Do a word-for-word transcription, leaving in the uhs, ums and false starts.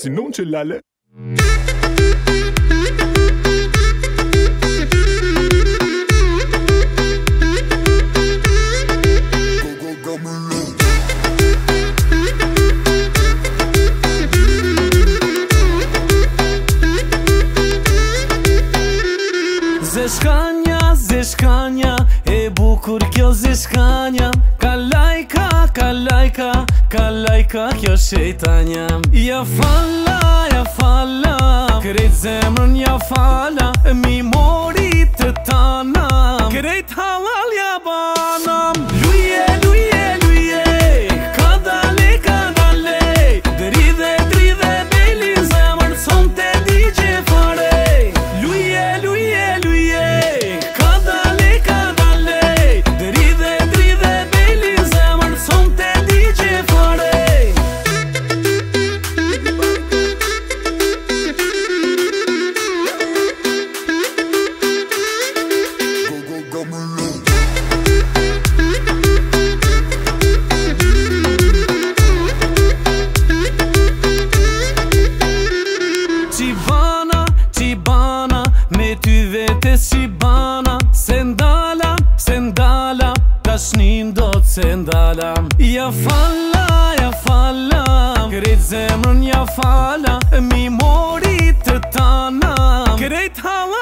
Sinon që lale. Zeshkanja, zeshkanja, e bukur kjo zeshkanja. Kalajka, kalajka, kalajka kjo shejtanja. Ja falla, ja falla, krejt zemrën ja falla. Mi mori të tana, krejt halal ja banam. Luje, luje, luje, ka dale, ka dale. Dridhe, dridhe, beli zemrën, son te digje fare. Luje, luje, luje, ka dale, ka dale. Dridhe, dridhe, beli zemrën, son te digje fare. Qibana, qibana, me ty vetes qibana. Sendala, sendala, tashnin do t'sendala. Ja falla, ja falla, krejt zemrën ja falla. Mi mori të tana, krejt halal.